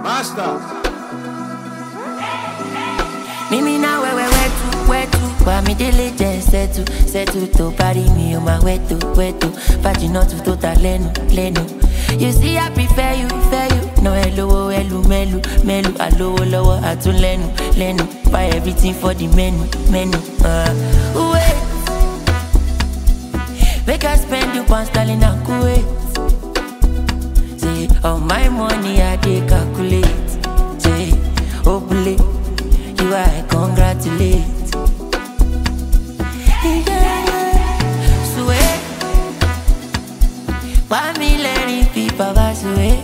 Master. Mimi na where to, kwa mi dele je setu to party me on my way to, Pagina to total lenu. You see I prefer you, no hello, melu, alo, lowo, atun lenu, buy everything for the menu, wait, make I spend you pound sterling and Kuwait. Say, all my money I dey calculate, say, obule, you I congratulate. Sweet, why me letting people pass away?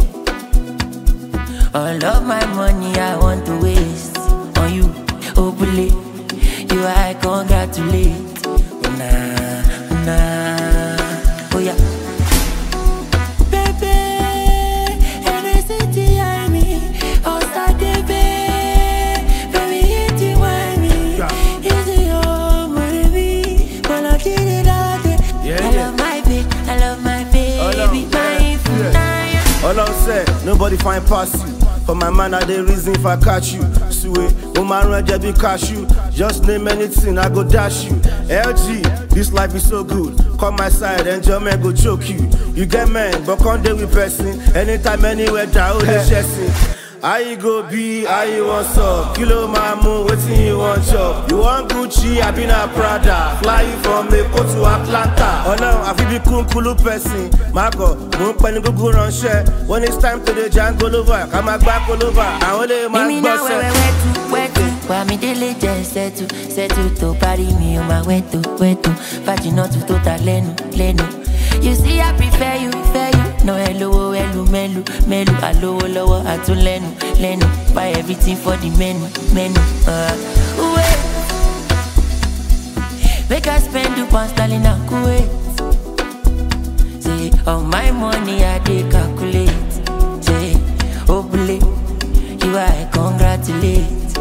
All of my money I want to waste on you, obule, you I congratulate. Nah, oh yeah. All I said, nobody find past you. For my man, I dey reason if I catch you. Sue, woman, run be cashew. Just name anything, I go dash you. LG, this life is so good. Come my side, enjoyment go choke you. You get man, but can't deal with person. Anytime, anywhere, down the chasing. How you go be, how you want up? Kilo mamu, waiting you want chop. You want Gucci, I been a Prada. Fly you from Mexico to Atlanta. Oh no, I feel be kulu person. Marco, won't panic go run share. When it's time to the jungle over, come back all over. I want to my boss. Where to, kwa mi dele je setu to party me on my way to, Pagina to total lenu. You see I prefer you, no hello, melu, alo, lowo, atun lenu, buy everything for the menu, wait, make I spend you pound sterling and Kuwait. Say, all my money I dey calculate. Say, obule, you I congratulate.